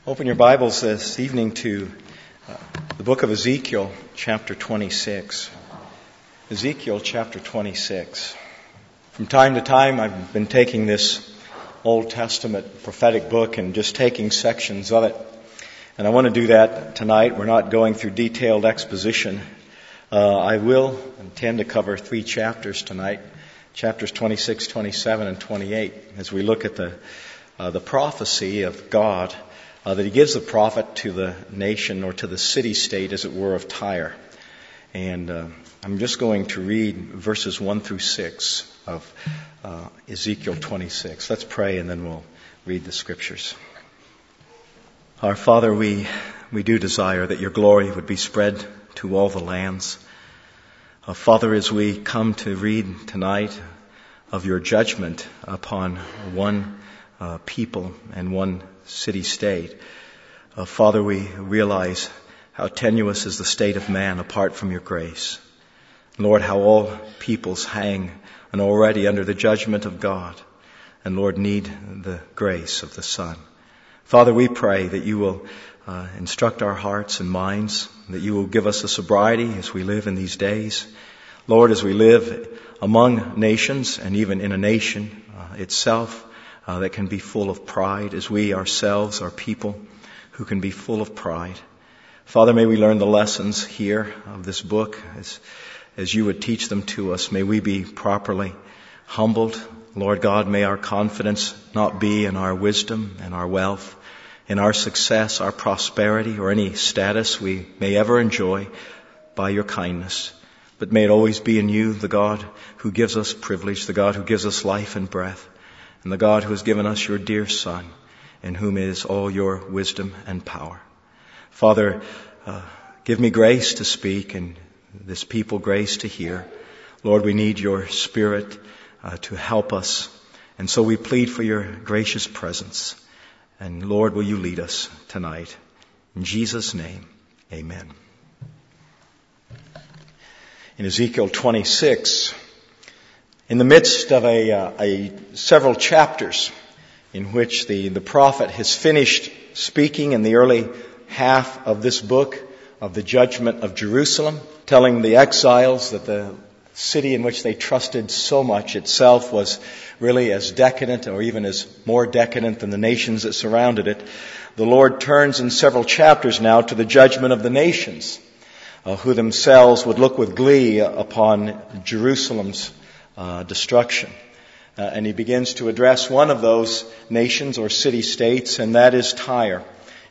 Open your Bibles this evening to the book of Ezekiel, chapter 26. Ezekiel, chapter 26. From time to time, I've been taking this Old Testament prophetic book and just taking sections of it. And I want to do that tonight. We're not going through detailed exposition. I will intend to cover 3 chapters tonight, chapters 26, 27, and 28, as we look at the prophecy of God that He gives the prophet to the nation or to the city-state, as it were, of Tyre. And I'm just going to read verses 1 through 6 of Ezekiel 26. Let's pray and then we'll read the Scriptures. Our Father, we do desire that Your glory would be spread to all the lands. Father, as we come to read tonight of Your judgment upon one people and one city-state, Father, we realize how tenuous is the state of man apart from Your grace. Lord, how all peoples hang and already under the judgment of God, and Lord, need the grace of the Son. Father, we pray that You will instruct our hearts and minds, that You will give us a sobriety as we live in these days. Lord, as we live among nations and even in a nation itself that can be full of pride, as we ourselves are people who can be full of pride. Father, may we learn the lessons here of this book as You would teach them to us. May we be properly humbled. Lord God, may our confidence not be in our wisdom and our wealth, in our success, our prosperity, or any status we may ever enjoy by Your kindness. But may it always be in You, the God who gives us privilege, the God who gives us life and breath, and the God who has given us Your dear Son, in whom is all Your wisdom and power. Father, give me grace to speak and this people grace to hear. Lord, we need Your Spirit to help us. And so we plead for Your gracious presence. And Lord, will You lead us tonight? In Jesus' name, amen. In Ezekiel 26, in the midst of several chapters in which the prophet has finished speaking in the early half of this book of the judgment of Jerusalem, telling the exiles that the city in which they trusted so much itself was really as decadent or even as more decadent than the nations that surrounded it, the Lord turns in several chapters now to the judgment of the nations, who themselves would look with glee upon Jerusalem's destruction. And He begins to address one of those nations or city-states, and that is Tyre,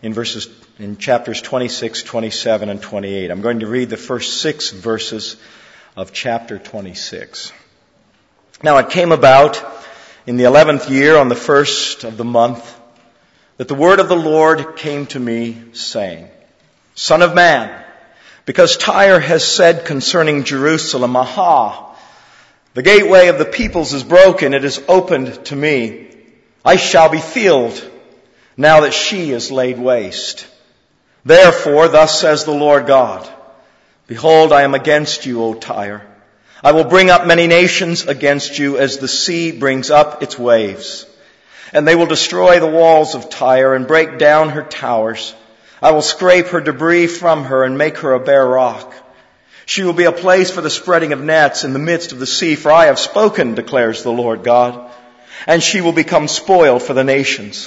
in chapters 26, 27, and 28. I'm going to read the first 6 verses of chapter 26. Now it came about in the 11th year, on the 1st of the month, that the word of the Lord came to me, saying, Son of man, because Tyre has said concerning Jerusalem, Aha! The gateway of the peoples is broken, it is opened to me. I shall be filled, now that she is laid waste. Therefore, thus says the Lord God, Behold, I am against you, O Tyre. I will bring up many nations against you as the sea brings up its waves. And they will destroy the walls of Tyre and break down her towers. I will scrape her debris from her and make her a bare rock. She will be a place for the spreading of nets in the midst of the sea, for I have spoken, declares the Lord God. And she will become spoiled for the nations.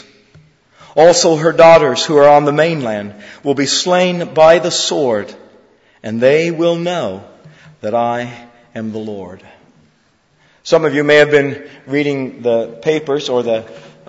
Also her daughters who are on the mainland will be slain by the sword, and they will know that I am the Lord. Some of you may have been reading the papers or the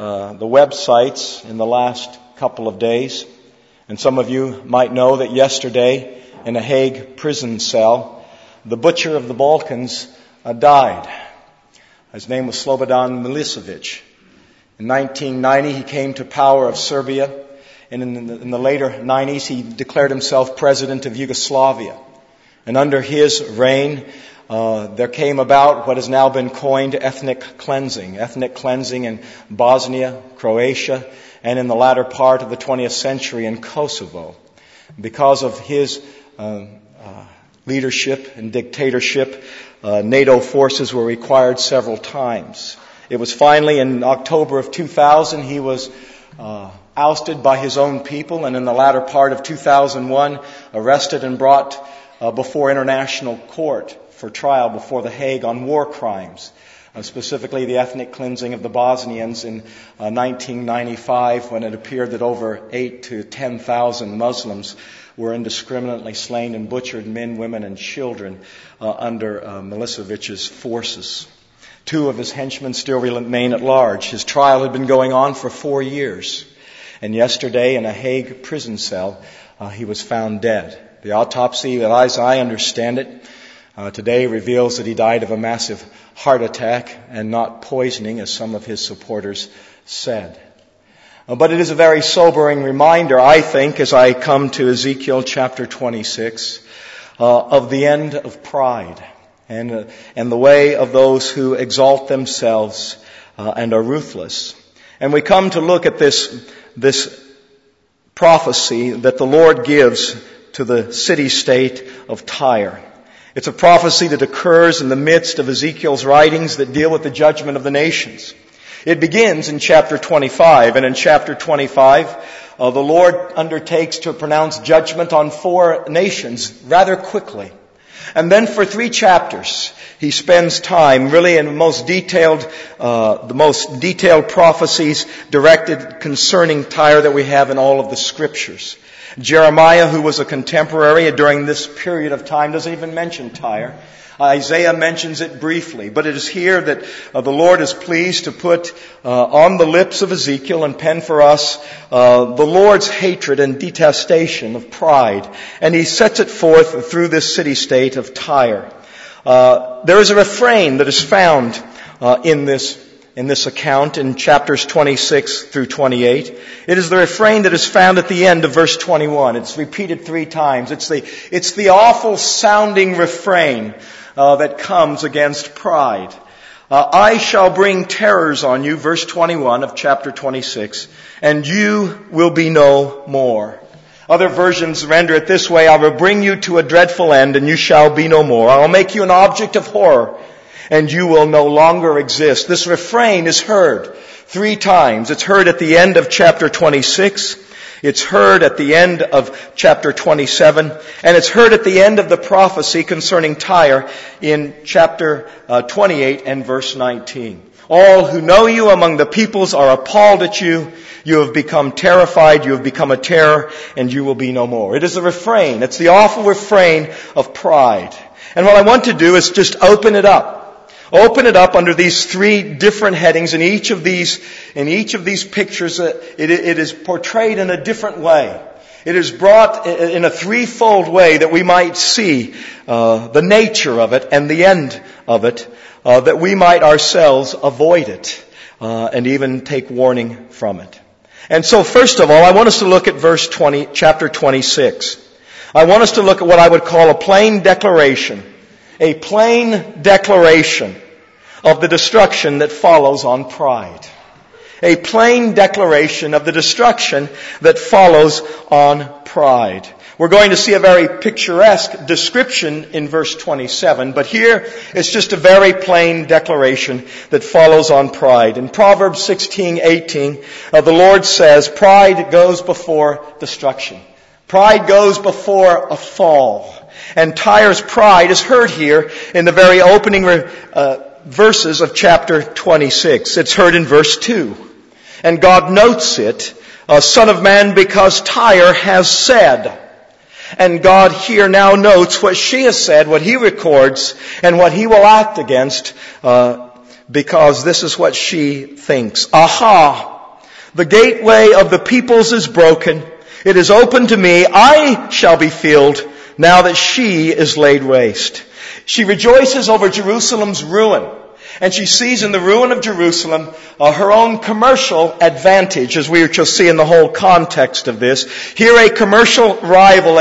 websites in the last couple of days. And some of you might know that yesterday in a Hague prison cell, the butcher of the Balkans died. His name was Slobodan Milosevic. In 1990, he came to power of Serbia, and in the later 90s, he declared himself president of Yugoslavia. And under his reign, there came about what has now been coined ethnic cleansing in Bosnia, Croatia, and in the latter part of the 20th century in Kosovo. Because of his leadership and dictatorship, NATO forces were required several times. It was finally in October of 2000 he was ousted by his own people, and in the latter part of 2001, arrested and brought before international court for trial before The Hague on war crimes, specifically the ethnic cleansing of the Bosnians in 1995, when it appeared that over 8,000 to 10,000 Muslims were indiscriminately slain and butchered, men, women, and children, under Milosevic's forces. 2 of his henchmen still remain at large. His trial had been going on for 4 years. And yesterday, in a Hague prison cell, he was found dead. The autopsy, as I understand it, today reveals that he died of a massive heart attack and not poisoning, as some of his supporters said. But it is a very sobering reminder, I think, as I come to Ezekiel chapter 26, of the end of pride and the way of those who exalt themselves and are ruthless. And we come to look at this prophecy that the Lord gives to the city-state of Tyre. It's a prophecy that occurs in the midst of Ezekiel's writings that deal with the judgment of the nations. It begins in chapter 25, and in chapter 25, the Lord undertakes to pronounce judgment on 4 nations rather quickly. And then for 3 chapters, he spends time really in the most detailed prophecies directed concerning Tyre that we have in all of the scriptures. Jeremiah, who was a contemporary during this period of time, doesn't even mention Tyre. Isaiah mentions it briefly, but it is here that the Lord is pleased to put on the lips of Ezekiel and pen for us the Lord's hatred and detestation of pride. And he sets it forth through this city-state of Tyre. There is a refrain that is found in this account in chapters 26 through 28. It is the refrain that is found at the end of verse 21. It's repeated 3 times. It's the awful sounding refrain that comes against pride. I shall bring terrors on you, verse 21 of chapter 26, and you will be no more. Other versions render it this way: I will bring you to a dreadful end, and you shall be no more. I will make you an object of horror, and you will no longer exist. This refrain is heard 3 times. It's heard at the end of chapter 26. It's heard at the end of chapter 27. And it's heard at the end of the prophecy concerning Tyre in chapter 28 and verse 19. All who know you among the peoples are appalled at you. You have become terrified. You have become a terror, and you will be no more. It is a refrain. It's the awful refrain of pride. And what I want to do is just open it up. Open it up under these 3 different headings. In each of these pictures, it is portrayed in a different way. It is brought in a 3-fold way that we might see the nature of it and the end of it, that we might ourselves avoid it and even take warning from it. And so, first of all, I want us to look at chapter 26. I want us to look at what I would call a plain declaration. A plain declaration of the destruction that follows on pride. A plain declaration of the destruction that follows on pride. We're going to see a very picturesque description in verse 27, but here it's just a very plain declaration that follows on pride. In Proverbs 16:18, the Lord says, pride goes before destruction. Pride goes before a fall. And Tyre's pride is heard here in the very opening verses of chapter 26. It's heard in verse 2. And God notes it, Son of man, because Tyre has said. And God here now notes what she has said, what He records, and what He will act against, because this is what she thinks. Aha! The gateway of the peoples is broken. It is open to me. I shall be filled now that she is laid waste. She rejoices over Jerusalem's ruin. And she sees in the ruin of Jerusalem her own commercial advantage, as we shall see in the whole context of this. Here a commercial rival,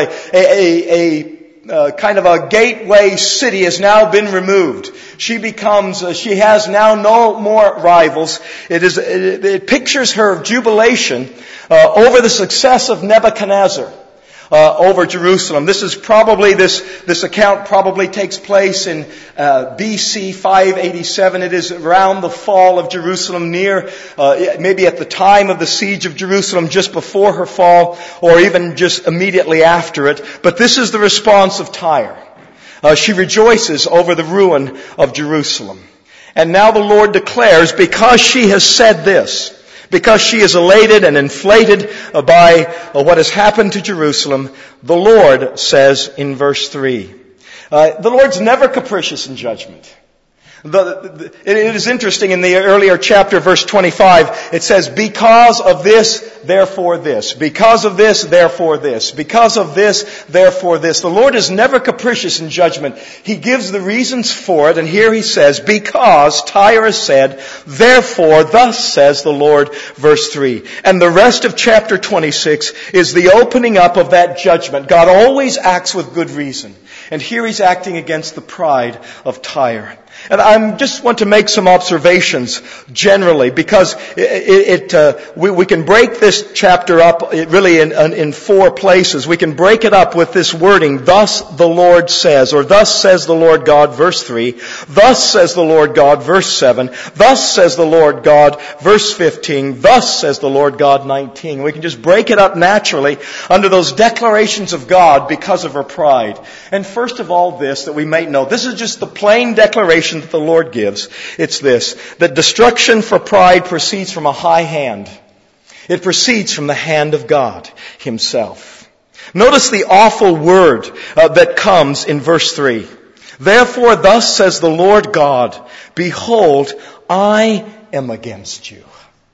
a kind of a gateway city has now been removed. She has now no more rivals. It pictures her jubilation over the success of Nebuchadnezzar, over Jerusalem. This account probably takes place in BC 587. It is around the fall of Jerusalem, near maybe at the time of the siege of Jerusalem, just before her fall, or even just immediately after it. But this is the response of Tyre. She rejoices over the ruin of Jerusalem. And now the Lord declares, because she has said this, because she is elated and inflated by what has happened to Jerusalem, the Lord says in verse 3, the Lord's never capricious in judgment. It is interesting, in the earlier chapter, verse 25, it says, because of this, therefore this. Because of this, therefore this. Because of this, therefore this. The Lord is never capricious in judgment. He gives the reasons for it, and here he says, because Tyre has said, therefore, thus says the Lord, verse 3. And the rest of chapter 26 is the opening up of that judgment. God always acts with good reason. And here he's acting against the pride of Tyre. And I just want to make some observations generally, because we can break this chapter up really in four places. We can break it up with this wording, thus the Lord says, or thus says the Lord God, verse 3, thus says the Lord God, verse 7, thus says the Lord God, verse 15, thus says the Lord God, 19. We can just break it up naturally under those declarations of God because of her pride. And first of all this, that we may know, this is just the plain declaration that the Lord gives. It's this, that destruction for pride proceeds from a high hand. It proceeds from the hand of God Himself. Notice the awful word that comes in verse 3. Therefore, thus says the Lord God, behold, I am against you.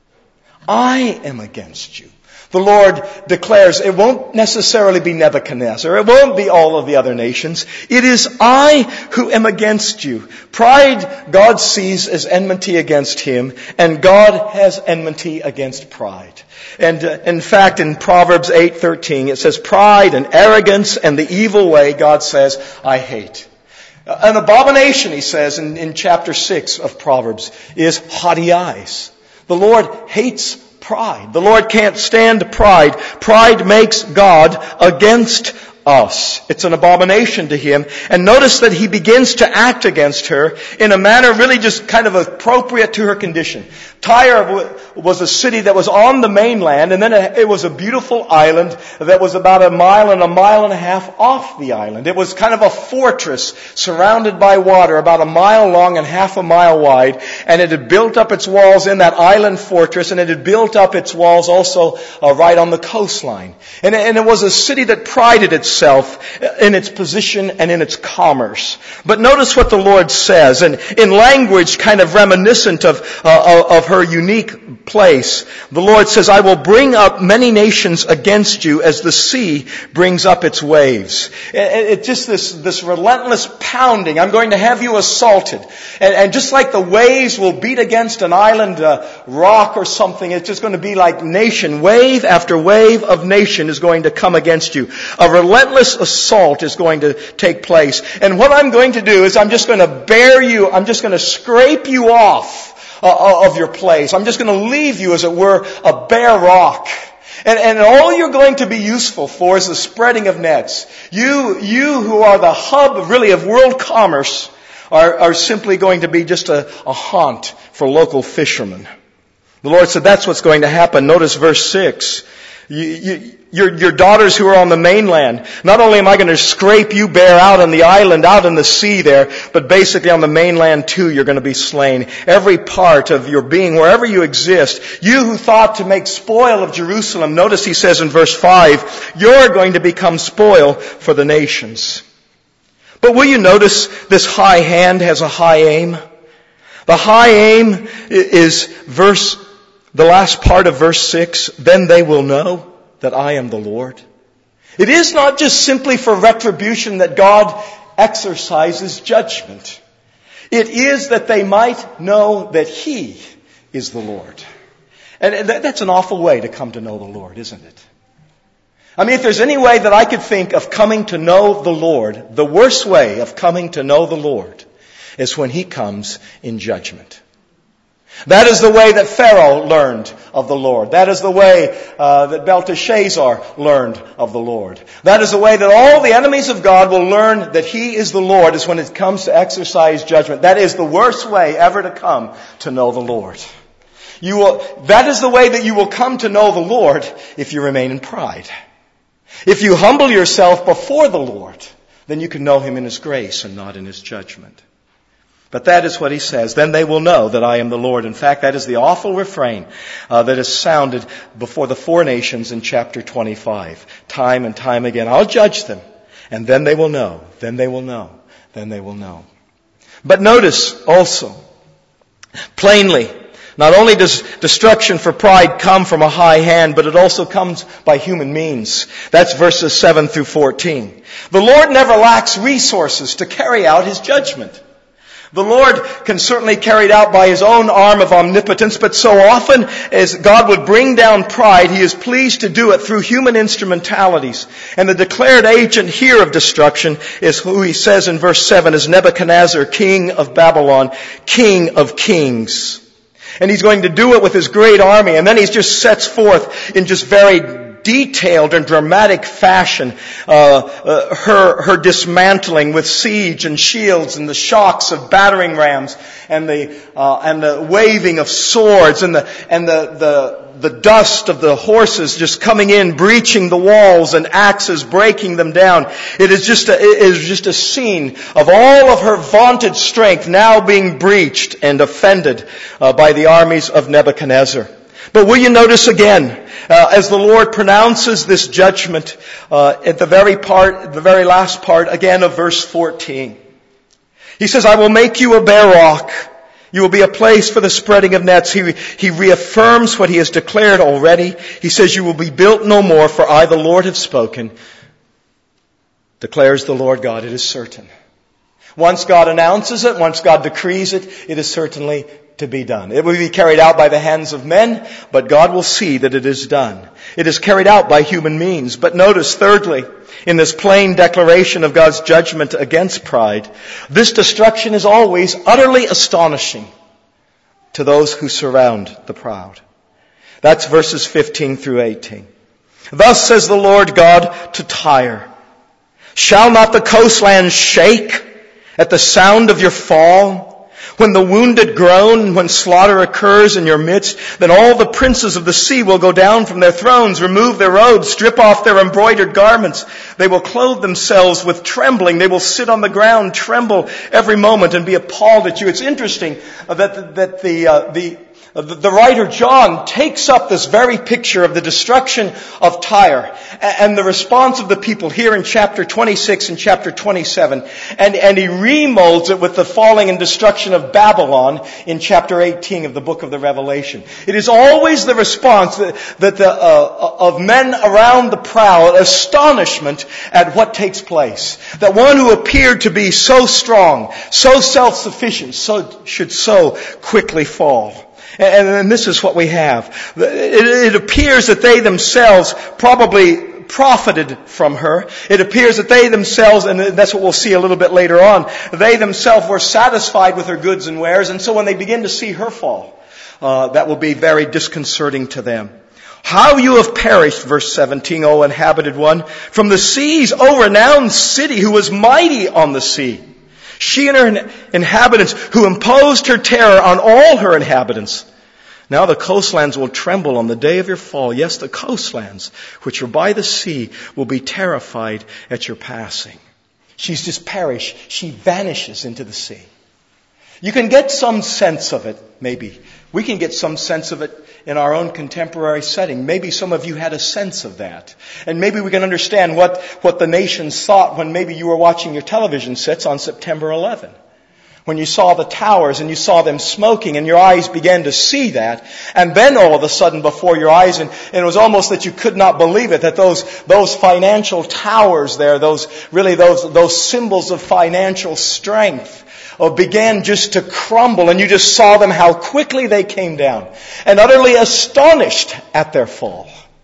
I am against you. The Lord declares it won't necessarily be Nebuchadnezzar. It won't be all of the other nations. It is I who am against you. Pride God sees as enmity against Him, and God has enmity against pride. And in fact, in Proverbs 8:13, it says, pride and arrogance and the evil way, God says, I hate. An abomination, He says in chapter 6 of Proverbs, is haughty eyes. The Lord hates pride. The Lord can't stand pride. Pride makes God against us. It's an abomination to Him. And notice that He begins to act against her in a manner really just kind of appropriate to her condition. Tyre was a city that was on the mainland, and then it was a beautiful island that was about a mile and a half off the island. It was kind of a fortress surrounded by water, about a mile long and half a mile wide, and it had built up its walls in that island fortress, and it had built up its walls also right on the coastline. And it was a city that prided itself in its position and in its commerce. But notice what the Lord says, and in language kind of reminiscent of her unique place. The Lord says, I will bring up many nations against you as the sea brings up its waves. It's just this relentless pounding. I'm going to have you assaulted. And just like the waves will beat against an island rock or something, it's just going to be like nation. Wave after wave of nation is going to come against you. A relentless assault is going to take place. And what I'm going to do is I'm just going to scrape you off of your place. I'm just going to leave you, as it were, a bare rock. And all you're going to be useful for is the spreading of nets. You who are the hub, really, of world commerce are simply going to be just a haunt for local fishermen. The Lord said that's what's going to happen. Notice verse 6. Your daughters who are on the mainland, not only am I going to scrape you bare out on the island, out in the sea there, but basically on the mainland too, you're going to be slain. Every part of your being, wherever you exist, you who thought to make spoil of Jerusalem, notice He says in verse 5, you're going to become spoil for the nations. But will you notice this high hand has a high aim? The high aim is the last part of verse 6, then they will know that I am the Lord. It is not just simply for retribution that God exercises judgment. It is that they might know that He is the Lord. And that's an awful way to come to know the Lord, isn't it? I mean, if there's any way that I could think of coming to know the Lord, the worst way of coming to know the Lord is when He comes in judgment. That is the way that Pharaoh learned of the Lord. That is the way that Belteshazzar learned of the Lord. That is the way that all the enemies of God will learn that He is the Lord, is when it comes to exercise judgment. That is the worst way ever to come to know the Lord. That is the way that you will come to know the Lord if you remain in pride. If you humble yourself before the Lord, then you can know Him in His grace and not in His judgment. But that is what He says. Then they will know that I am the Lord. In fact, that is the awful refrain that is sounded before the four nations in chapter 25. Time and time again. I'll judge them. And then they will know. Then they will know. Then they will know. But notice also, plainly, not only does destruction for pride come from a high hand, but it also comes by human means. That's verses 7 through 14. The Lord never lacks resources to carry out His judgment. The Lord can certainly carry it out by His own arm of omnipotence, but so often as God would bring down pride, He is pleased to do it through human instrumentalities. And the declared agent here of destruction is who He says in verse 7 is Nebuchadnezzar, king of Babylon, king of kings. And He's going to do it with His great army. And then He just sets forth in just very detailed and dramatic fashion her dismantling with siege and shields and the shocks of battering rams and the waving of swords and the dust of the horses just coming in, breaching the walls, and axes breaking them down. It is just a scene of all of her vaunted strength now being breached and offended by the armies of Nebuchadnezzar. But will you notice again, as the Lord pronounces this judgment at the very last part again of verse 14. He says, I will make you a bare rock. You will be a place for the spreading of nets. He reaffirms what He has declared already. He says, you will be built no more, for I, the Lord, have spoken. Declares the Lord God, it is certain. Once God announces it, once God decrees it, it is certainly to be done. It will be carried out by the hands of men, but God will see that it is done. It is carried out by human means. But notice, thirdly, in this plain declaration of God's judgment against pride, this destruction is always utterly astonishing to those who surround the proud. That's verses 15 through 18. Thus says the Lord God to Tyre, shall not the coastlands shake at the sound of your fall? When the wounded groan, when slaughter occurs in your midst, then all the princes of the sea will go down from their thrones, remove their robes, strip off their embroidered garments. They will clothe themselves with trembling. They will sit on the ground, tremble every moment, and be appalled at you. It's interesting that the writer John takes up this very picture of the destruction of Tyre and the response of the people here in chapter 26 and chapter 27, and he remolds it with the falling and destruction of Babylon in chapter 18 of the book of the Revelation. It is always the response of men around the proud, astonishment at what takes place. That one who appeared to be so strong, so self-sufficient, should so quickly fall. And this is what we have. It appears that they themselves probably profited from her. It appears that they themselves, and that's what we'll see a little bit later on, they themselves were satisfied with her goods and wares, and so when they begin to see her fall, that will be very disconcerting to them. How you have perished, verse 17, O inhabited one, from the seas, O renowned city who was mighty on the sea. She and her inhabitants, who imposed her terror on all her inhabitants. Now the coastlands will tremble on the day of your fall. Yes, the coastlands, which are by the sea, will be terrified at your passing. She's just perished. She vanishes into the sea. You can get some sense of it, maybe. We can get some sense of it in our own contemporary setting. Maybe some of you had a sense of that. And maybe we can understand what the nations thought when maybe you were watching your television sets on September 11. When you saw the towers and you saw them smoking and your eyes began to see that. And then all of a sudden before your eyes, and it was almost that you could not believe it, that those financial towers there, those symbols of financial strength, began just to crumble, and you just saw them, how quickly they came down, and utterly astonished at their fall.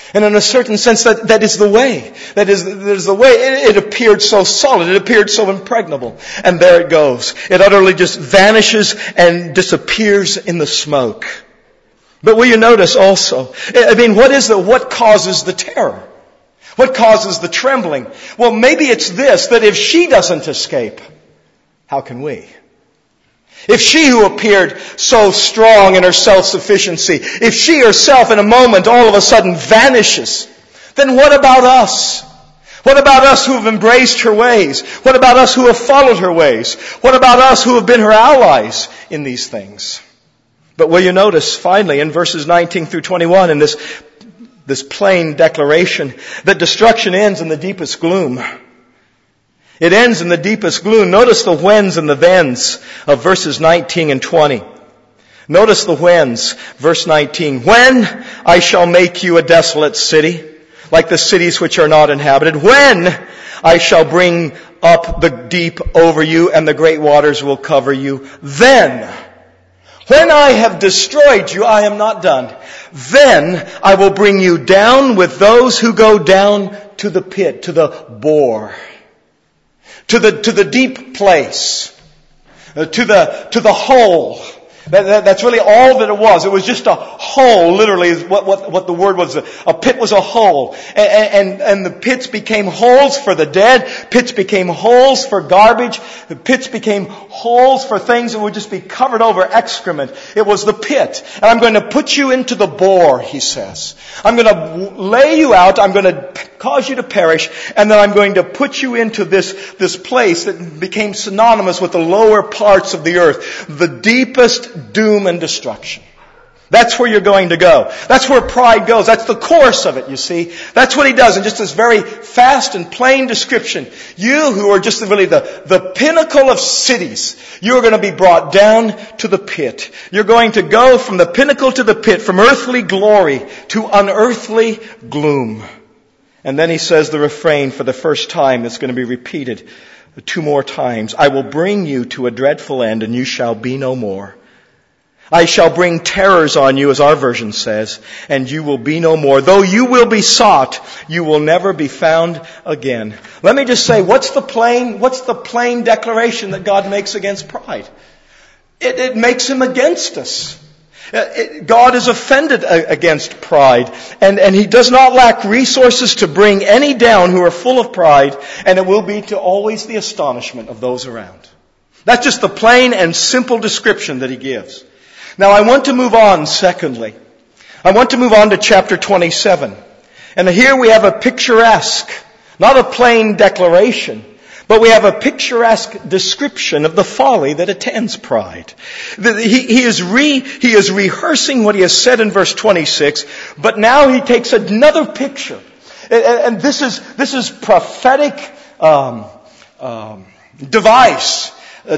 And in a certain sense, that is the way. That is the way. It appeared so solid. It appeared so impregnable. And there it goes. It utterly just vanishes and disappears in the smoke. But will you notice also, what causes the terror? What causes the trembling? Well, maybe it's this, that if she doesn't escape, how can we? If she who appeared so strong in her self-sufficiency, if she herself in a moment all of a sudden vanishes, then what about us? What about us who have embraced her ways? What about us who have followed her ways? What about us who have been her allies in these things? But will you notice finally in verses 19 through 21 in this plain declaration that destruction ends in the deepest gloom. It ends in the deepest gloom. Notice the whens and the thens of verses 19 and 20. Notice the whens. Verse 19. When I shall make you a desolate city, like the cities which are not inhabited. When I shall bring up the deep over you and the great waters will cover you. Then, when I have destroyed you, I am not done. Then I will bring you down with those who go down to the pit, to the bore. To the deep place, to the hole. That's really all that it was. It was just a hole, literally, is what the word was. A pit was a hole. And the pits became holes for the dead. Pits became holes for garbage. The pits became holes for things that would just be covered over excrement. It was the pit. And I'm going to put you into the bore, he says. I'm going to lay you out. I'm going to cause you to perish. And then I'm going to put you into this place that became synonymous with the lower parts of the earth. The deepest doom and destruction. That's where you're going to go. That's where pride goes. That's the course of it, you see. That's what he does in just this very fast and plain description. You who are just really the pinnacle of cities, you're going to be brought down to the pit. You're going to go from the pinnacle to the pit, from earthly glory to unearthly gloom. And then he says the refrain for the first time that's going to be repeated 2 more times. I will bring you to a dreadful end and you shall be no more. I shall bring terrors on you, as our version says, and you will be no more. Though you will be sought, you will never be found again. Let me just say, what's the plain declaration that God makes against pride? It makes him against us. God is offended against pride, and he does not lack resources to bring any down who are full of pride, and it will be to always the astonishment of those around. That's just the plain and simple description that he gives. Now I want to move on, secondly. I want to move on to chapter 27. And here we have a picturesque, not a plain declaration, but we have a picturesque description of the folly that attends pride. He is rehearsing what he has said in verse 26, but now he takes another picture. And this is prophetic device.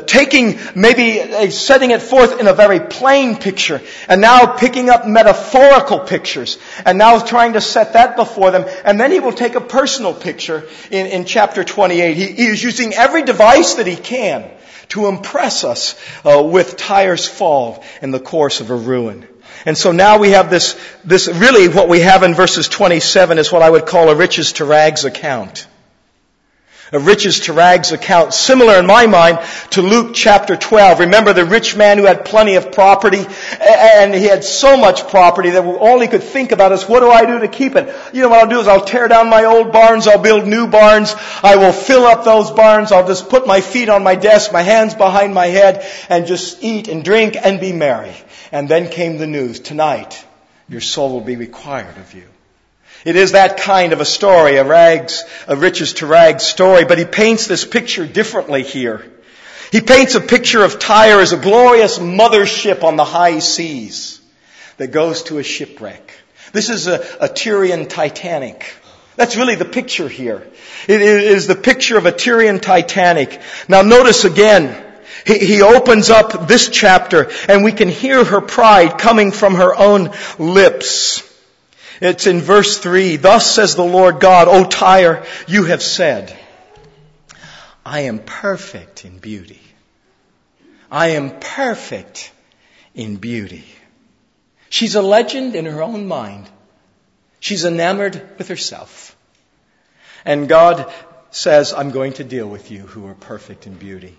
Setting it forth in a very plain picture, and now picking up metaphorical pictures, and now trying to set that before them, and then he will take a personal picture in chapter 28. He is using every device that he can to impress us with Tyre's fall in the course of her ruin. And so now we have this really what we have in verses 27 is what I would call a riches to rags account. A riches to rags account, similar in my mind to Luke chapter 12. Remember the rich man who had plenty of property, and he had so much property that all he could think about is, what do I do to keep it? You know what I'll do is I'll tear down my old barns, I'll build new barns, I will fill up those barns, I'll just put my feet on my desk, my hands behind my head, and just eat and drink and be merry. And then came the news, tonight your soul will be required of you. It is that kind of a story, a riches to rags story, but he paints this picture differently here. He paints a picture of Tyre as a glorious mothership on the high seas that goes to a shipwreck. This is a Tyrian Titanic. That's really the picture here. It is the picture of a Tyrian Titanic. Now notice again, he opens up this chapter and we can hear her pride coming from her own lips. It's in verse 3. Thus says the Lord God, O Tyre, you have said, I am perfect in beauty. I am perfect in beauty. She's a legend in her own mind. She's enamored with herself. And God says, I'm going to deal with you who are perfect in beauty.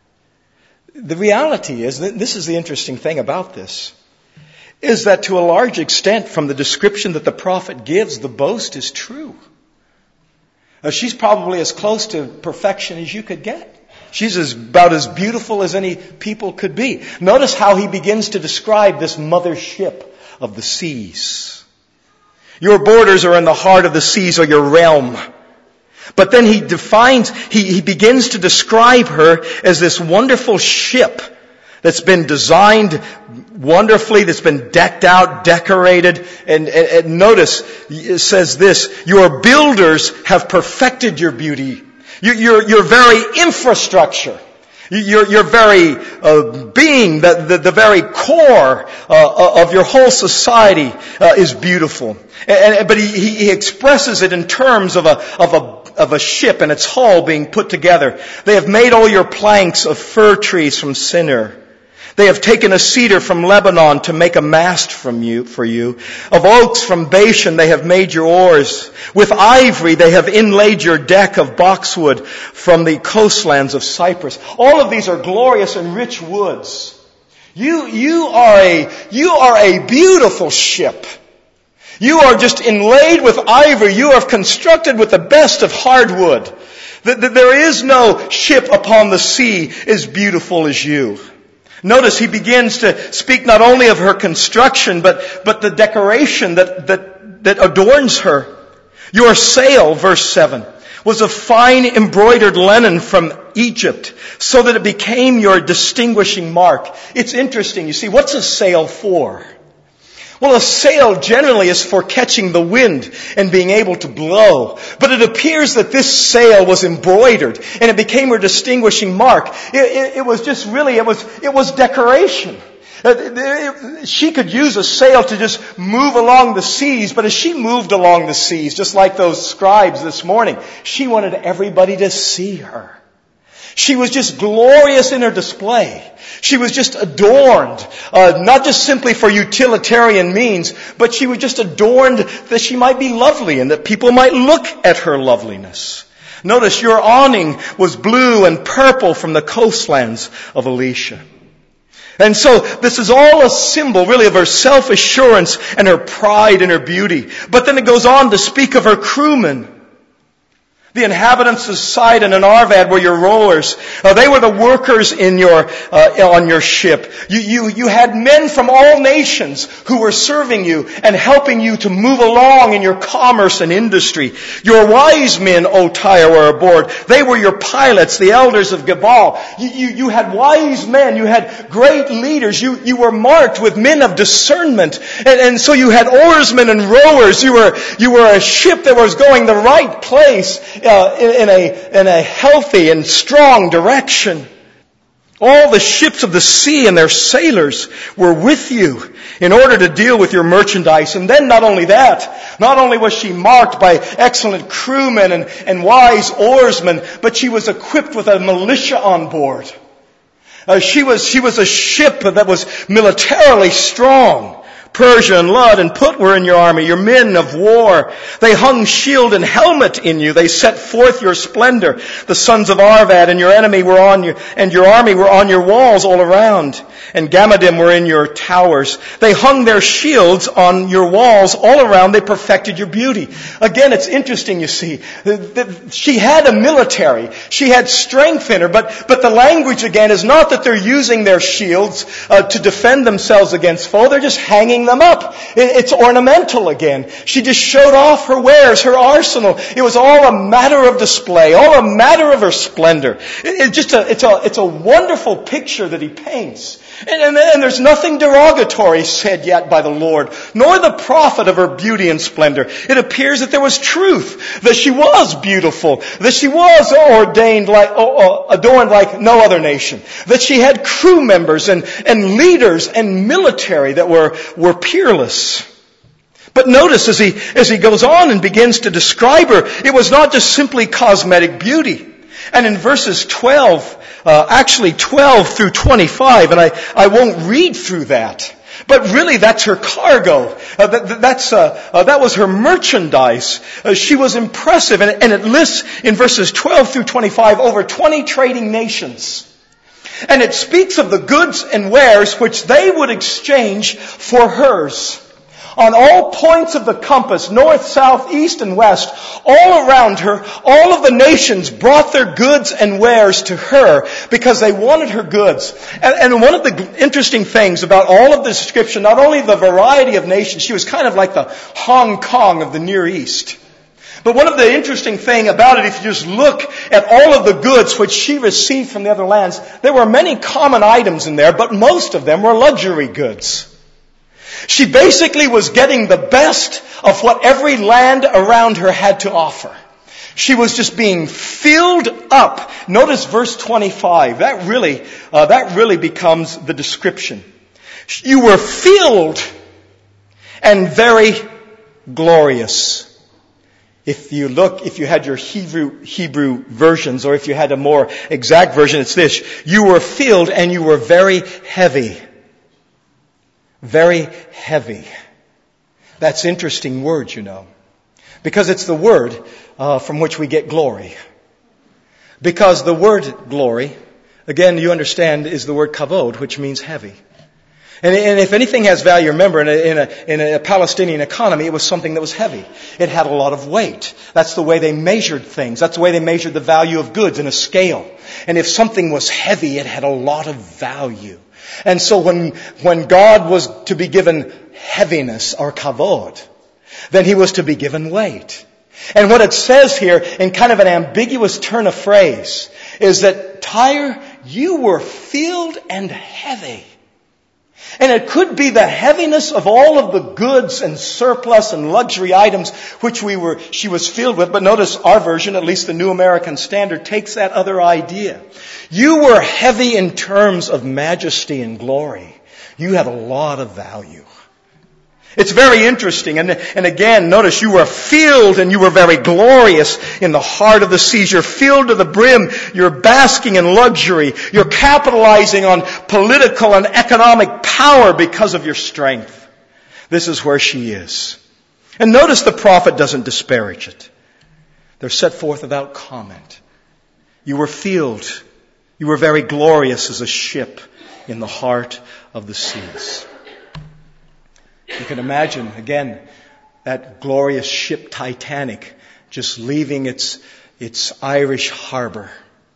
The reality is, this is the interesting thing about this, is that to a large extent from the description that the prophet gives, the boast is true. She's probably as close to perfection as you could get. She's about as beautiful as any people could be. Notice how he begins to describe this mothership of the seas. Your borders are in the heart of the seas, or your realm. But then he begins to describe her as this wonderful ship that's been designed wonderfully, that's been decked out, decorated. And notice, it says this, your builders have perfected your beauty. Your very infrastructure, your very being, the very core of your whole society is beautiful. But he expresses it in terms of a ship and its hull being put together. They have made all your planks of fir trees from Sinir. They have taken a cedar from Lebanon to make a mast for you. Of oaks from Bashan they have made your oars. With ivory they have inlaid your deck of boxwood from the coastlands of Cyprus. All of these are glorious and rich woods. You are a beautiful ship. You are just inlaid with ivory. You are constructed with the best of hardwood. There is no ship upon the sea as beautiful as you. Notice he begins to speak not only of her construction, but the decoration that adorns her. Your sail, verse 7, was of fine embroidered linen from Egypt, so that it became your distinguishing mark. It's interesting, you see, what's a sail for? Well, a sail generally is for catching the wind and being able to blow. But it appears that this sail was embroidered and it became her distinguishing mark. It was decoration. She could use a sail to just move along the seas, but as she moved along the seas, just like those scribes this morning, she wanted everybody to see her. She was just glorious in her display. She was just adorned, not just simply for utilitarian means, but she was just adorned that she might be lovely and that people might look at her loveliness. Notice your awning was blue and purple from the coastlands of Elisha. And so this is all a symbol really of her self-assurance and her pride and her beauty. But then it goes on to speak of her crewmen. The inhabitants of Sidon and Arvad were your rowers. They were the workers on your ship. You had men from all nations who were serving you and helping you to move along in your commerce and industry. Your wise men, O Tyre, were aboard. They were your pilots, the elders of Gebal. You had wise men. You had great leaders. You were marked with men of discernment. And so you had oarsmen and rowers. You were a ship that was going the right place. In a healthy and strong direction. All the ships of the sea and their sailors were with you in order to deal with your merchandise. And then not only that, not only was she marked by excellent crewmen and wise oarsmen, but she was equipped with a militia on board. She was a ship that was militarily strong. Persia and Lud and Put were in your army, your men of war. They hung shield and helmet in you. They set forth your splendor. The sons of Arvad and your army were on your walls all around. And Gammadim were in your towers. They hung their shields on your walls all around. They perfected your beauty. Again, it's interesting, you see. She had a military. She had strength in her. But the language again is not that they're using their shields to defend themselves against foe. They're just hanging them up. It's ornamental again. She just showed off her wares, her arsenal. It was all a matter of display, all a matter of her splendor. It's a wonderful picture that he paints. And there's nothing derogatory said yet by the Lord, nor the prophet of her beauty and splendor. It appears that there was truth, that she was beautiful, that she was adorned like no other nation, that she had crew members and leaders and military that were peerless. But notice as he goes on and begins to describe her, it was not just simply cosmetic beauty. And in verses 12 through 25, and I won't read through that, But really, that's her cargo. That was her merchandise. She was impressive. And it lists in verses 12 through 25 over 20 trading nations. And it speaks of the goods and wares which they would exchange for hers. On all points of the compass, north, south, east, and west, all around her, all of the nations brought their goods and wares to her because they wanted her goods. And one of the interesting things about all of the description, not only the variety of nations, she was kind of like the Hong Kong of the Near East. But one of the interesting thing about it, if you just look at all of the goods which she received from the other lands, there were many common items in there, but most of them were luxury goods. She basically was getting the best of what every land around her had to offer. She was just being filled up. Notice verse 25. That really becomes the description. You were filled and very glorious. If you had your Hebrew versions, or if you had a more exact version, it's this. You were filled and you were very heavy. Very heavy. That's an interesting word, you know. Because it's the word from which we get glory. Because the word glory, again, you understand, is the word kavod, which means heavy. And if anything has value, remember, in a Palestinian economy, it was something that was heavy. It had a lot of weight. That's the way they measured things. That's the way they measured the value of goods in a scale. And if something was heavy, it had a lot of value. And so when God was to be given heaviness or kavod, then He was to be given weight. And what it says here in kind of an ambiguous turn of phrase is that, Tyre, you were filled and heavy. And it could be the heaviness of all of the goods and surplus and luxury items which she was filled with. But notice our version, at least the New American Standard, takes that other idea. You were heavy in terms of majesty and glory. You had a lot of value. It's very interesting. And again, notice you were filled and you were very glorious in the heart of the seas. You're filled to the brim. You're basking in luxury. You're capitalizing on political and economic power because of your strength. This is where she is. And notice the prophet doesn't disparage it. They're set forth without comment. You were filled. You were very glorious as a ship in the heart of the seas. You can imagine, again, that glorious ship Titanic just leaving its Irish harbor.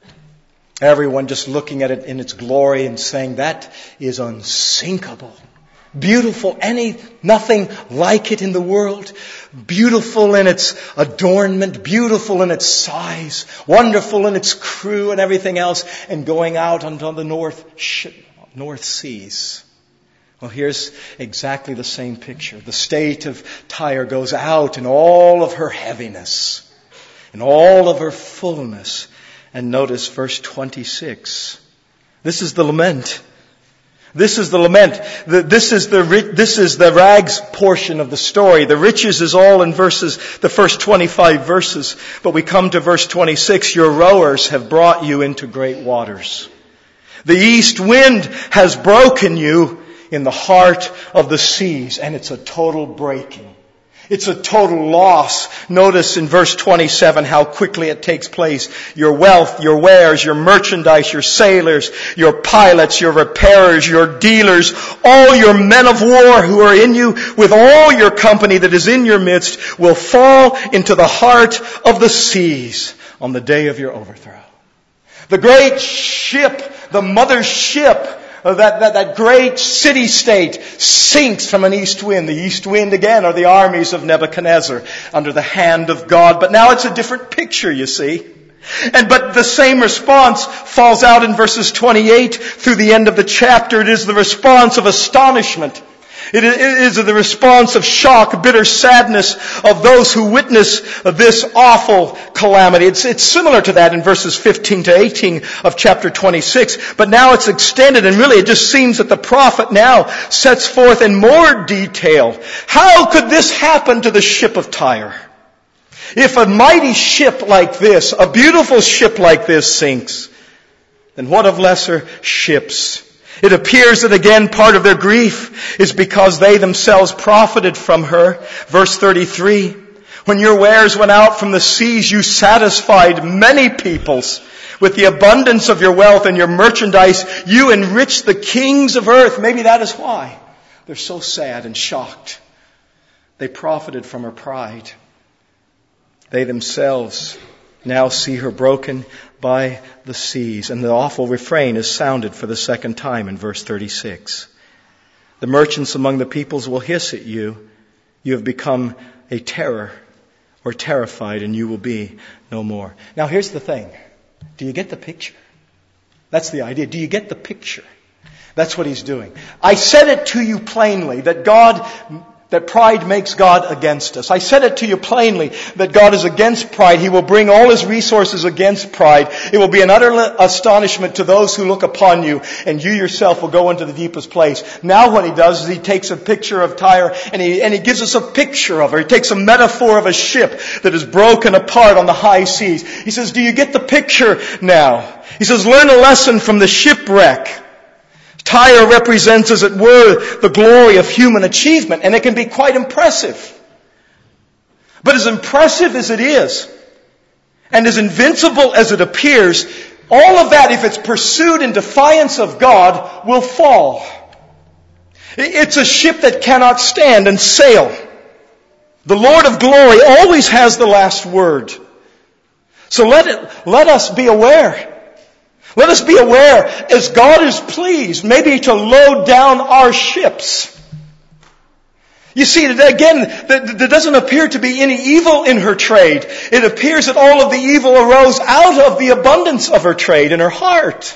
Everyone just looking at it in its glory and saying, that is unsinkable. Beautiful, nothing like it in the world. Beautiful in its adornment, beautiful in its size, wonderful in its crew and everything else, and going out onto the North Seas. Well, here's exactly the same picture. The state of Tyre goes out in all of her heaviness, in all of her fullness. And notice verse 26. This is the lament. This is the lament. This is the rags portion of the story. The riches is all in the first 25 verses. But we come to verse 26. Your rowers have brought you into great waters. The east wind has broken you in the heart of the seas, and it's a total breaking. It's a total loss. Notice in verse 27 how quickly it takes place. Your wealth, your wares, your merchandise, your sailors, your pilots, your repairers, your dealers, all your men of war who are in you, with all your company that is in your midst, will fall into the heart of the seas on the day of your overthrow. The great ship, the mother ship, that great city-state sinks from an east wind. The east wind, again, are the armies of Nebuchadnezzar under the hand of God. But now it's a different picture, you see. But the same response falls out in verses 28 through the end of the chapter. It is the response of astonishment. It is the response of shock, bitter sadness of those who witness this awful calamity. It's similar to that in verses 15 to 18 of chapter 26, but now it's extended, and really it just seems that the prophet now sets forth in more detail. How could this happen to the ship of Tyre? If a mighty ship like this, a beautiful ship like this sinks, then what of lesser ships? It appears that again part of their grief is because they themselves profited from her. Verse 33, when your wares went out from the seas, you satisfied many peoples. With the abundance of your wealth and your merchandise, you enriched the kings of earth. Maybe that is why they're so sad and shocked. They profited from her pride. They themselves now see her broken by the seas. And the awful refrain is sounded for the second time in verse 36. The merchants among the peoples will hiss at you. You have become a terror, or terrified, and you will be no more. Now here's the thing. Do you get the picture? That's the idea. Do you get the picture? That's what he's doing. I said it to you plainly that pride makes God against us. I said it to you plainly that God is against pride. He will bring all His resources against pride. It will be an utter astonishment to those who look upon you, and you yourself will go into the deepest place. Now what He does is He takes a picture of Tyre and He gives us a picture of her. He takes a metaphor of a ship that is broken apart on the high seas. He says, do you get the picture now? He says, learn a lesson from the shipwreck. Tyre represents, as it were, the glory of human achievement, and it can be quite impressive. But as impressive as it is, and as invincible as it appears, all of that, if it's pursued in defiance of God, will fall. It's a ship that cannot stand and sail. The Lord of glory always has the last word. So let us be aware. Let us be aware, as God is pleased, maybe to load down our ships. You see, again, there doesn't appear to be any evil in her trade. It appears that all of the evil arose out of the abundance of her trade in her heart.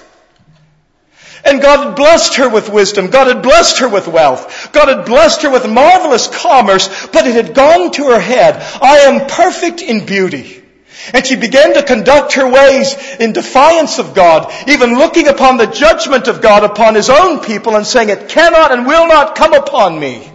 And God had blessed her with wisdom. God had blessed her with wealth. God had blessed her with marvelous commerce, but it had gone to her head. I am perfect in beauty. And she began to conduct her ways in defiance of God, even looking upon the judgment of God upon His own people and saying, it cannot and will not come upon me.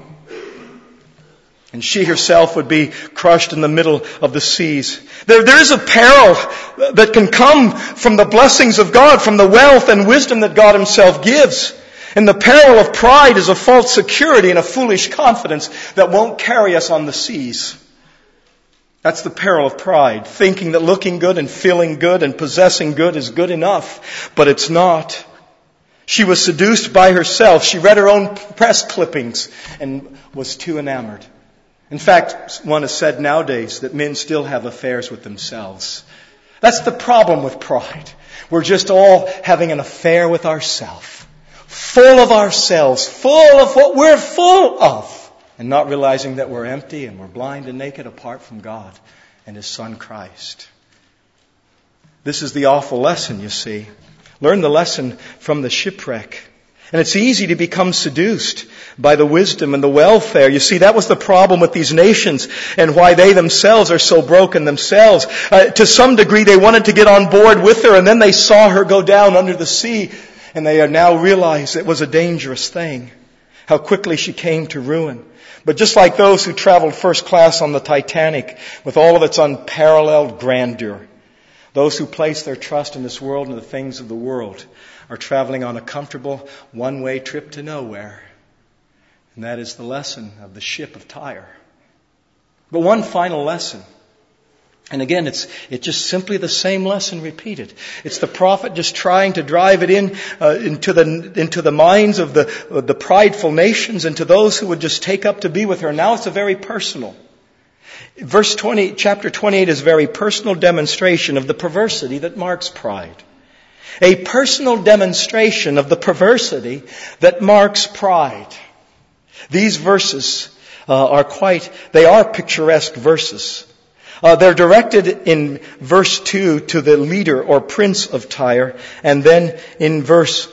And she herself would be crushed in the middle of the seas. There is a peril that can come from the blessings of God, from the wealth and wisdom that God Himself gives. And the peril of pride is a false security and a foolish confidence that won't carry us on the seas. That's the peril of pride, thinking that looking good and feeling good and possessing good is good enough, but it's not. She was seduced by herself. She read her own press clippings and was too enamored. In fact, one has said nowadays that men still have affairs with themselves. That's the problem with pride. We're just all having an affair with ourselves, full of ourselves, full of what we're full of. And not realizing that we're empty and we're blind and naked apart from God and His Son Christ. This is the awful lesson, you see. Learn the lesson from the shipwreck. And it's easy to become seduced by the wisdom and the welfare. You see, that was the problem with these nations and why they themselves are so broken themselves. To some degree, they wanted to get on board with her, and then they saw her go down under the sea, and they now realize it was a dangerous thing. How quickly she came to ruin. But just like those who traveled first class on the Titanic with all of its unparalleled grandeur, those who place their trust in this world and the things of the world are traveling on a comfortable one-way trip to nowhere. And that is the lesson of the ship of Tyre. But one final lesson. And again, it's just simply the same lesson repeated. It's the prophet just trying to drive it into the minds of the prideful nations and to those who would just take up to be with her. Now it's a very personal. Chapter 28 is a very personal demonstration of the perversity that marks pride. A personal demonstration of the perversity that marks pride. These verses are picturesque verses. They're directed in verse 2 to the leader or prince of Tyre, and then in verse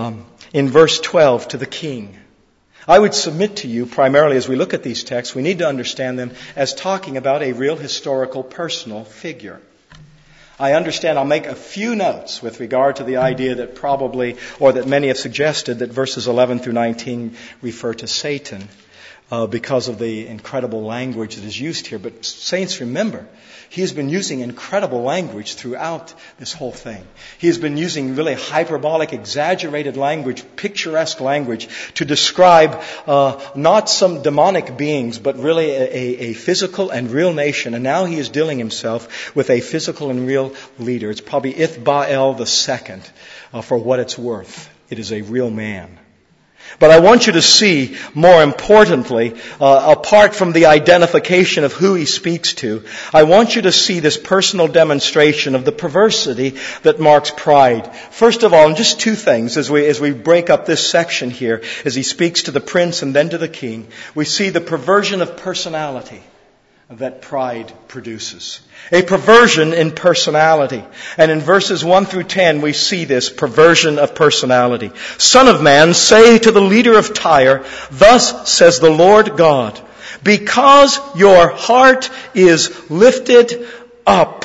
12 to the king. I would submit to you, primarily as we look at these texts, we need to understand them as talking about a real historical personal figure. I understand I'll make a few notes with regard to the idea that probably, or that many have suggested, that verses 11 through 19 refer to Satan. because of the incredible language that is used here. But saints, remember, he has been using incredible language throughout this whole thing. He has been using really hyperbolic, exaggerated language, picturesque language to describe not some demonic beings, but really a physical and real nation. And now he is dealing himself with a physical and real leader. It's probably Ithbaal II, for what it's worth. It is a real man. But I want you to see, more importantly, apart from the identification of who he speaks to, I want you to see this personal demonstration of the perversity that marks pride. First of all, and just two things as we break up this section here, as he speaks to the prince and then to the king, we see the perversion of personality that pride produces. A perversion in personality. And in verses 1 through 10, we see this perversion of personality. Son of man, say to the leader of Tyre, thus says the Lord God, because your heart is lifted up.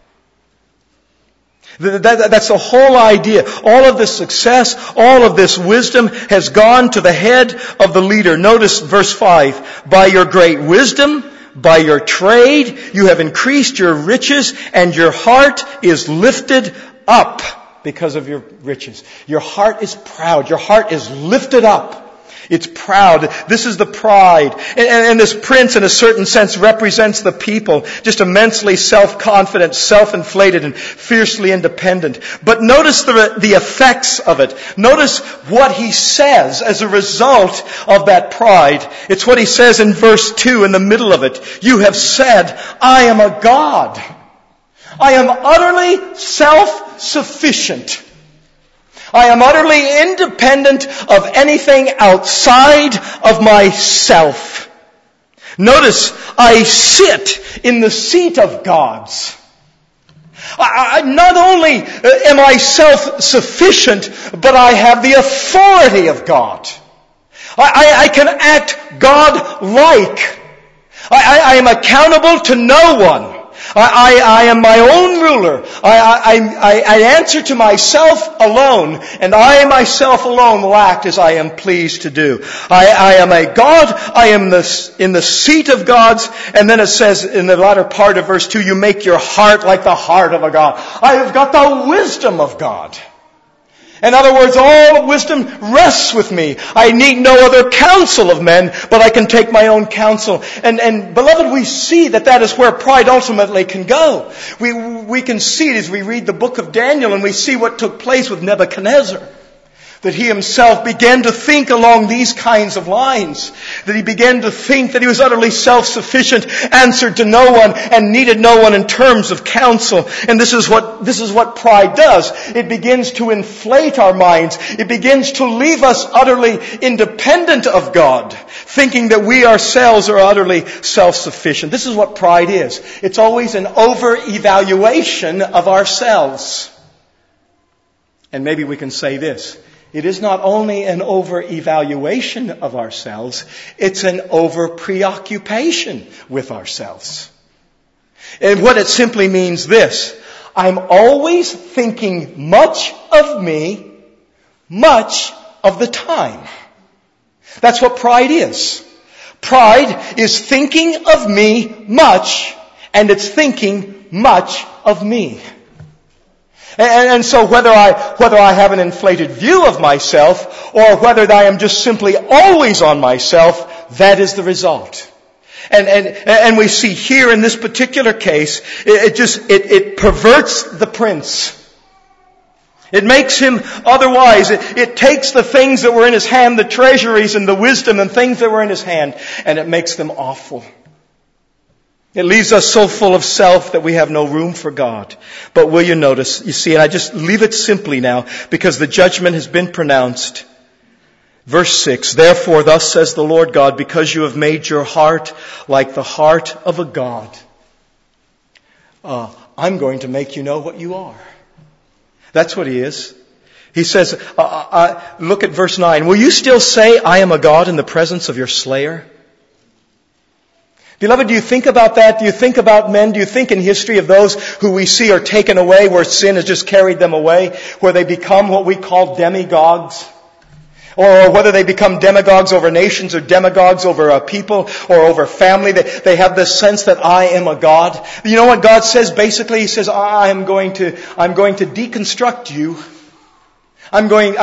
That's the whole idea. All of this success, all of this wisdom has gone to the head of the leader. Notice verse 5. By your great wisdom, by your trade, you have increased your riches, and your heart is lifted up because of your riches. Your heart is proud. Your heart is lifted up. It's proud. This is the pride. And this prince, in a certain sense, represents the people. Just immensely self-confident, self-inflated, and fiercely independent. But notice the effects of it. Notice what he says as a result of that pride. It's what he says in verse 2 in the middle of it. You have said, I am a god. I am utterly self-sufficient. I am utterly independent of anything outside of myself. Notice, I sit in the seat of gods. Not only am I self-sufficient, but I have the authority of God. I can act God-like. I am accountable to no one. I am my own ruler. I answer to myself alone, and I myself alone will act as I am pleased to do. I am a God. I am in the seat of gods. And then it says in the latter part of verse 2, you make your heart like the heart of a God. I have got the wisdom of God. In other words, all wisdom rests with me. I need no other counsel of men, but I can take my own counsel. And beloved, we see that is where pride ultimately can go. We can see it as we read the book of Daniel, and we see what took place with Nebuchadnezzar. That he himself began to think along these kinds of lines. That he began to think that he was utterly self-sufficient, answered to no one, and needed no one in terms of counsel. And this is what pride does. It begins to inflate our minds. It begins to leave us utterly independent of God, thinking that we ourselves are utterly self-sufficient. This is what pride is. It's always an over-evaluation of ourselves. And maybe we can say this. It is not only an over-evaluation of ourselves, it's an over-preoccupation with ourselves. And what it simply means this, I'm always thinking much of me, much of the time. That's what pride is. Pride is thinking of me much, and it's thinking much of me. And so whether I have an inflated view of myself, or whether I am just simply always on myself, that is the result. And we see here in this particular case, it perverts the prince. It makes him otherwise. It takes the things that were in his hand, the treasuries and the wisdom and things that were in his hand, and it makes them awful. It leaves us so full of self that we have no room for God. But will you notice, you see, and I just leave it simply now because the judgment has been pronounced. Verse 6, therefore thus says the Lord God, because you have made your heart like the heart of a god, I'm going to make you know what you are. That's what he is. He says, look at verse 9, will you still say, I am a god in the presence of your slayer? Beloved, do you think about that? Do you think about men? Do you think in history of those who we see are taken away, where sin has just carried them away, where they become what we call demigods? Or whether they become demagogues over nations or demagogues over a people or over family, they have this sense that I am a God. You know what God says basically? He says, I'm going to deconstruct you. I'm going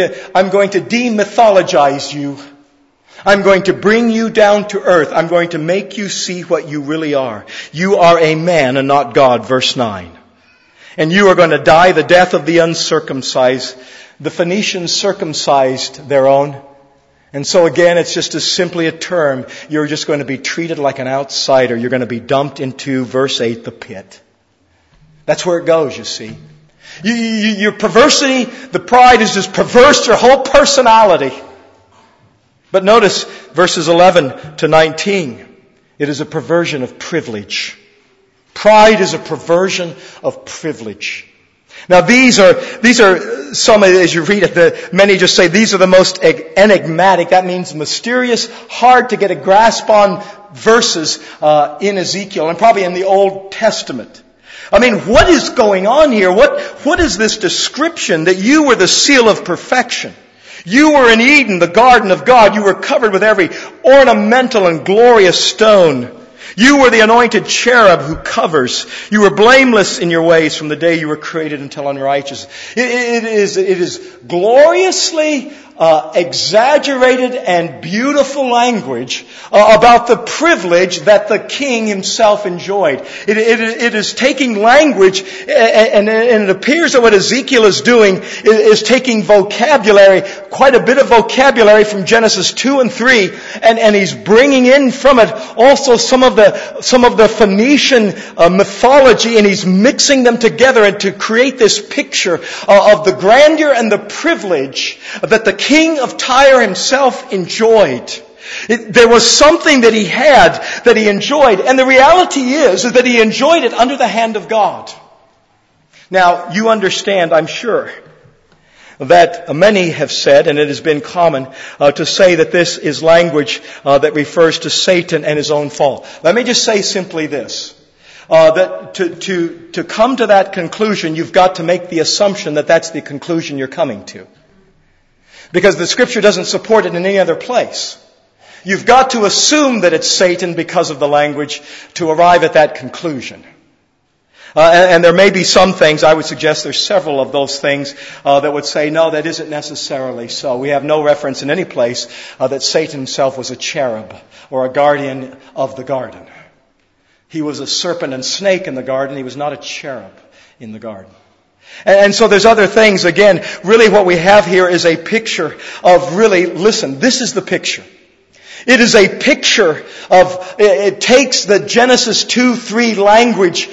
to demythologize you. I'm going to bring you down to earth. I'm going to make you see what you really are. You are a man and not God, verse 9. And you are going to die the death of the uncircumcised. The Phoenicians circumcised their own. And so again, it's just simply a term. You're just going to be treated like an outsider. You're going to be dumped into, verse 8, the pit. That's where it goes, you see. Your perversity, the pride has just perversed your whole personality. But notice verses 11 to 19. It is a perversion of privilege. Pride is a perversion of privilege. Now these are some, as you read it, many just say these are the most enigmatic, that means mysterious, hard to get a grasp on verses in Ezekiel and probably in the Old Testament. I mean, what is going on here? What is this description that you were the seal of perfection? You were in Eden, the garden of God. You were covered with every ornamental and glorious stone. You were the anointed cherub who covers. You were blameless in your ways from the day you were created until unrighteous. It is gloriously exaggerated and beautiful language about the privilege that the king himself enjoyed. It is taking language, and it appears that what Ezekiel is doing is taking vocabulary, quite a bit of vocabulary from Genesis 2 and 3, and he's bringing in from it also some of the Phoenician mythology, and he's mixing them together and to create this picture of the grandeur and the privilege that the king of Tyre himself enjoyed. There was something that he had that he enjoyed, and the reality is that he enjoyed it under the hand of God. Now, you understand, I'm sure, that many have said, and it has been common to say that this is language that refers to Satan and his own fall. Let me just say simply this. That to come to that conclusion, you've got to make the assumption that that's the conclusion you're coming to. Because the Scripture doesn't support it in any other place. You've got to assume that it's Satan because of the language to arrive at that conclusion. And there may be some things, I would suggest there's several of those things that would say, no, that isn't necessarily so. We have no reference in any place that Satan himself was a cherub or a guardian of the garden. He was a serpent and snake in the garden. He was not a cherub in the garden. And so there's other things. Again, really what we have here is a picture of really, listen, this is the picture. It is a picture of, it takes the Genesis 2:3 language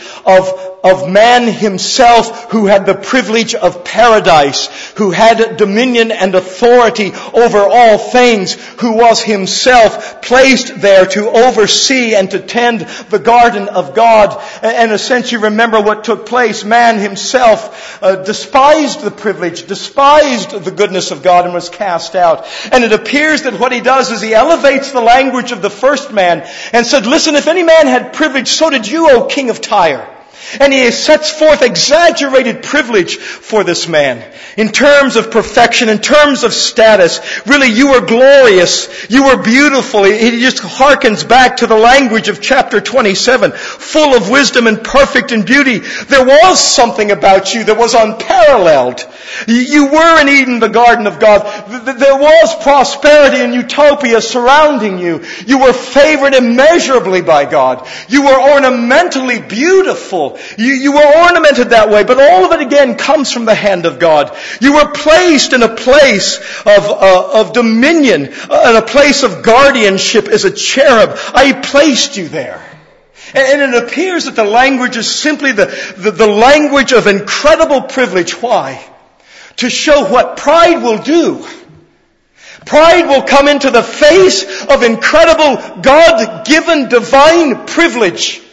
of man himself who had the privilege of paradise, who had dominion and authority over all things, who was himself placed there to oversee and to tend the garden of God. And in a sense, you remember what took place. Man himself despised the privilege, despised the goodness of God, and was cast out. And it appears that what he does is he elevates the language of the first man and said, listen, if any man had privilege, so did you, O king of Tyre. And he sets forth exaggerated privilege for this man. In terms of perfection, in terms of status, really you were glorious, you were beautiful. He just harkens back to the language of chapter 27, full of wisdom and perfect in beauty. There was something about you that was unparalleled. You were in Eden, the garden of God. There was prosperity and utopia surrounding you. You were favored immeasurably by God. You were ornamentally beautiful. You were ornamented that way, but all of it again comes from the hand of God. You were placed in a place of dominion, in a place of guardianship as a cherub. I placed you there. And it appears that the language is simply the language of incredible privilege. Why? To show what pride will do. Pride will come into the face of incredible God-given divine privilege.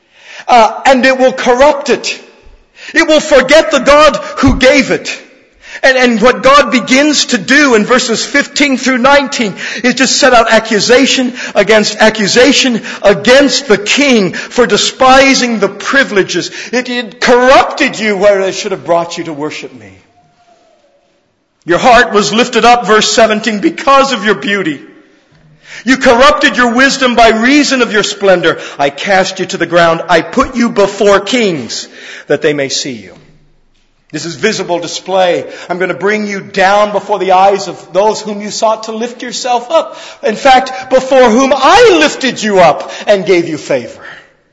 And it will corrupt it. It will forget the God who gave it. And what God begins to do in verses 15 through 19 is to set out accusation against the king for despising the privileges. It corrupted you where it should have brought you to worship me. Your heart was lifted up, verse 17, because of your beauty. You corrupted your wisdom by reason of your splendor. I cast you to the ground. I put you before kings that they may see you. This is visible display. I'm going to bring you down before the eyes of those whom you sought to lift yourself up. In fact, before whom I lifted you up and gave you favor.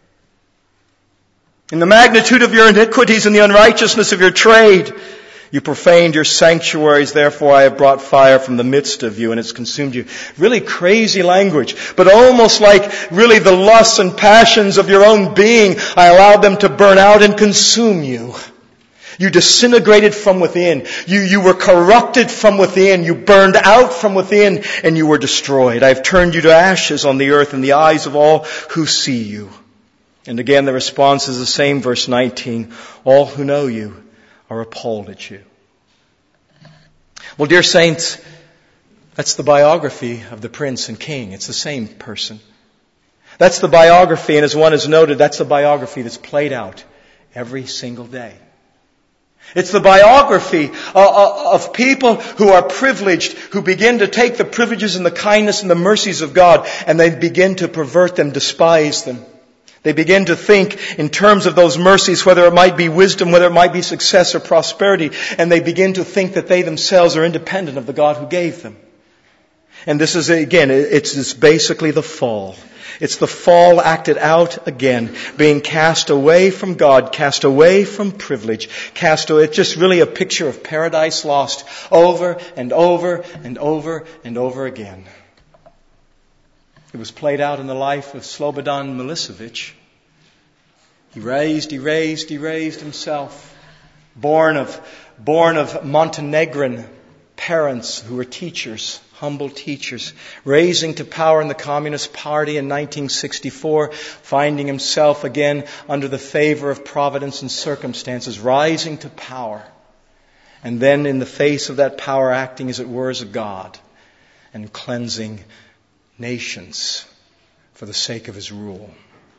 In the magnitude of your iniquities and the unrighteousness of your trade, you profaned your sanctuaries, therefore I have brought fire from the midst of you and it's consumed you. Really crazy language, but almost like really the lusts and passions of your own being. I allowed them to burn out and consume you. You disintegrated from within. You were corrupted from within. You burned out from within and you were destroyed. I have turned you to ashes on the earth in the eyes of all who see you. And again the response is the same, verse 19. All who know you are appalled at you. Well, dear saints, that's the biography of the Prince and King. It's the same person. That's the biography, and as one has noted, that's the biography that's played out every single day. It's the biography of people who are privileged, who begin to take the privileges and the kindness and the mercies of God, and they begin to pervert them, despise them. They begin to think in terms of those mercies, whether it might be wisdom, whether it might be success or prosperity, and they begin to think that they themselves are independent of the God who gave them. And this is, again, it's basically the fall. It's the fall acted out again, being cast away from God, cast away from privilege, cast away. It's just really a picture of paradise lost over and over and over and over again. It was played out in the life of Slobodan Milosevic. He raised himself. Born of Montenegrin parents who were teachers, humble teachers, raising to power in the Communist Party in 1964, finding himself again under the favor of providence and circumstances, rising to power. And then in the face of that power acting as it were as a god and cleansing nations for the sake of his rule.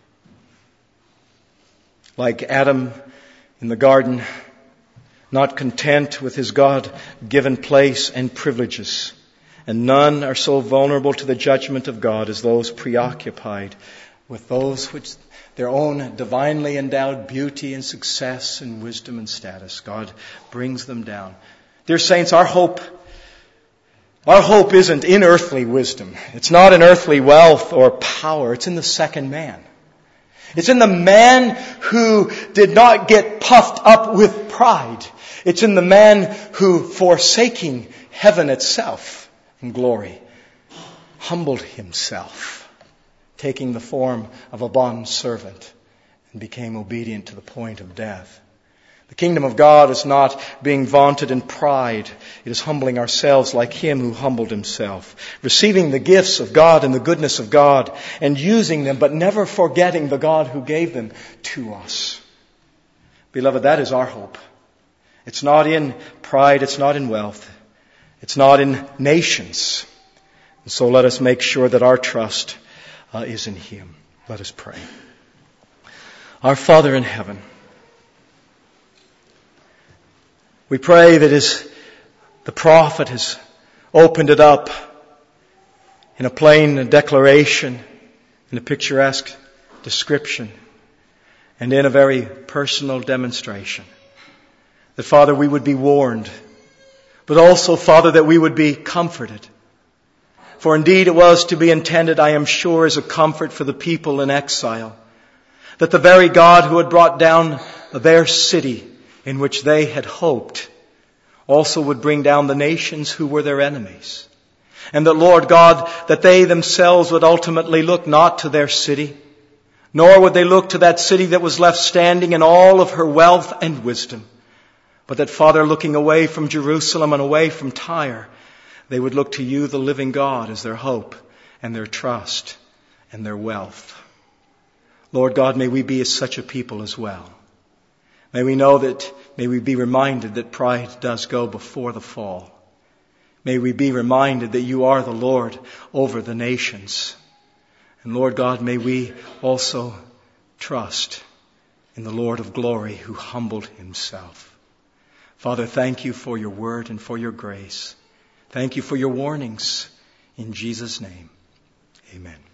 Like Adam in the garden, not content with his God-given place and privileges, and none are so vulnerable to the judgment of God as those preoccupied with those which their own divinely endowed beauty and success and wisdom and status. God brings them down. Dear saints, our hope isn't in earthly wisdom. It's not in earthly wealth or power. It's in the second man. It's in the man who did not get puffed up with pride. It's in the man who, forsaking heaven itself in glory, humbled himself, taking the form of a bondservant, and became obedient to the point of death. The kingdom of God is not being vaunted in pride. It is humbling ourselves like him who humbled himself. Receiving the gifts of God and the goodness of God and using them, but never forgetting the God who gave them to us. Beloved, that is our hope. It's not in pride. It's not in wealth. It's not in nations. And so let us make sure that our trust is in him. Let us pray. Our Father in heaven, we pray that as the prophet has opened it up in a plain declaration, in a picturesque description, and in a very personal demonstration, that, Father, we would be warned, but also, Father, that we would be comforted. For indeed it was to be intended, I am sure, as a comfort for the people in exile, that the very God who had brought down their city in which they had hoped also would bring down the nations who were their enemies. And that, Lord God, that they themselves would ultimately look not to their city, nor would they look to that city that was left standing in all of her wealth and wisdom, but that, Father, looking away from Jerusalem and away from Tyre, they would look to you, the living God, as their hope and their trust and their wealth. Lord God, may we be as such a people as well. May we be reminded that pride does go before the fall. May we be reminded that you are the Lord over the nations. And Lord God, may we also trust in the Lord of glory who humbled himself. Father, thank you for your word and for your grace. Thank you for your warnings. In Jesus' name, amen.